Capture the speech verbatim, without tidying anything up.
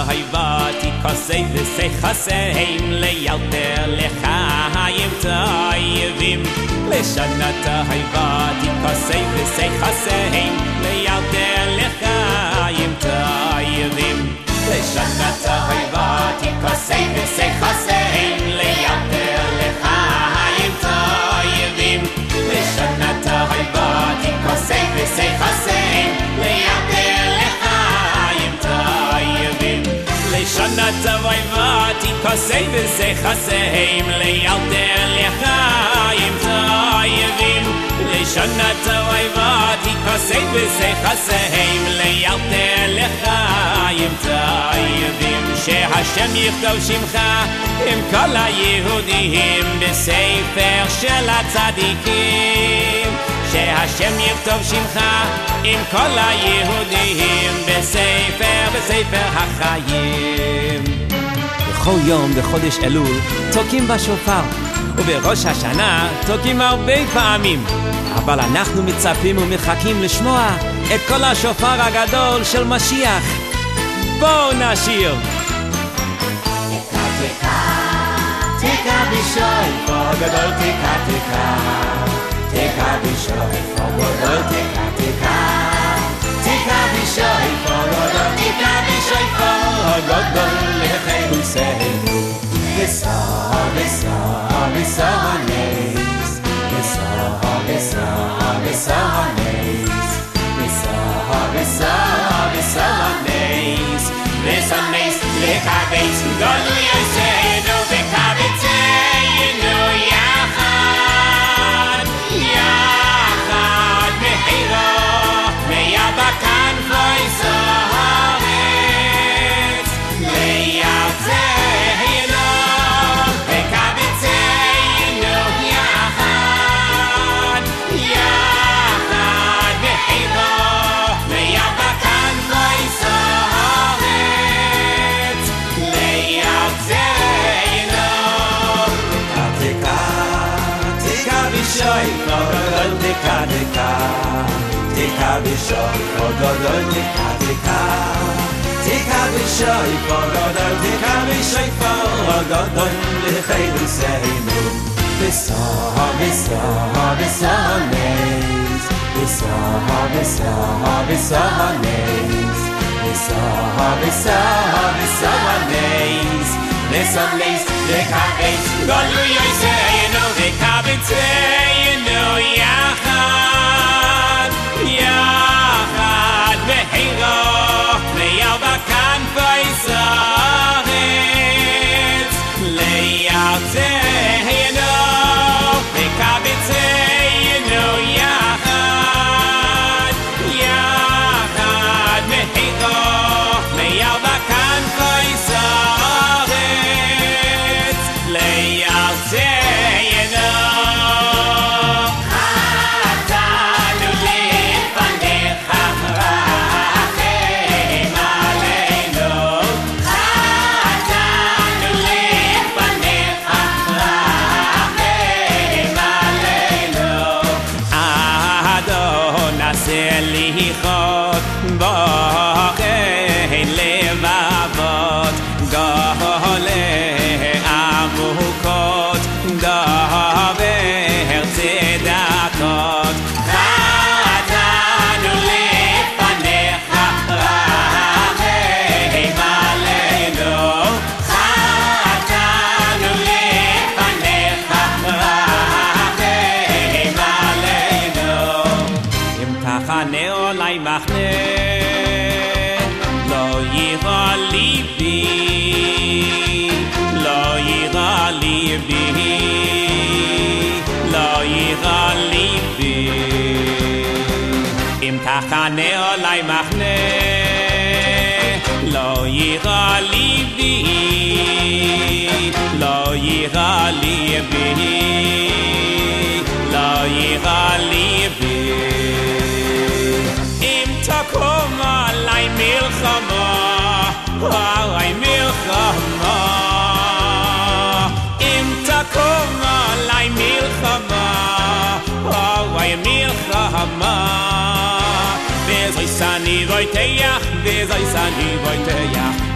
טויבתי כוסי וסחסים ליותר לחיים טויבים לשנה טויבתי כוסי וסחסים ליותר לחיים טויבים לשנה טויבתי כוסי וסחסים ליותר לחיים טויבים לשנה טויבתי כוסי וסחסים ליותר לחיים טויבים לשנה טויבתי כוסי וסחסים ליותר לחיים טויבים לשנה טויבתי כוסי וסחסים ליותר לחיים טויבים שהשם יכתוב שמך עם כל היהודים בספר של הצדיקים שהשם יכתוב שמך עם כל היהודים בספר, בספר החיים בכל יום בחודש אלול תוקים בשופר ובראש השנה תוקים הרבה פעמים אבל אנחנו מצפים ומחכים לשמוע את כל השופר הגדול של משיח בואו נשיר תקע בשופר גדול תקע תקע תקע בשופר גדול תקע תקע תקע בשופר גדול תקע בשופר גדול לחילוסנו בסע בסע בסע הנס בסע בסע בסע הנס בסע בסע בסע הנס בסע הנס לחבץ גדול יעשנו וקבצנו יחד יחד מהירה מיבקן ויסהרץ לירצנו וקבצנו יחד יחד מהירה מיבקן ויסהרץ תקע תקע תקע בשופר גדול תקע תקע תקע בשופר גדול תקע בשופר גדול לחילוסנו בסע בסע בסע הנס בסע בסע בסע הנס בסע בסע בסע הנס בסע הנס לקבץ גדול יעשנו וקבצנו יחד יחד מהירה מיבקן ויסהרץ לירצנו וקבצנו יחד יחד מהירה מיבקן ויסהרץ לירצנו סליחות בוחן לבבות גולי עמוקות דובר צדקות חטאנו לפניך רחם עלינו חטאנו לפניך רחם עלינו אם תחנה אולי מחנה לא יירא ליבי לא יירא ליבי לא יירא ליבי אם תחנה אולי מחנה לא יירא ליבי לא יירא ליבי לא יירא ליבי אם תקום עלי מלחמה עלי מלחמה אם תקום עלי מלחמה עלי מלחמה וזוי סני בויתח וזוי סני בויתח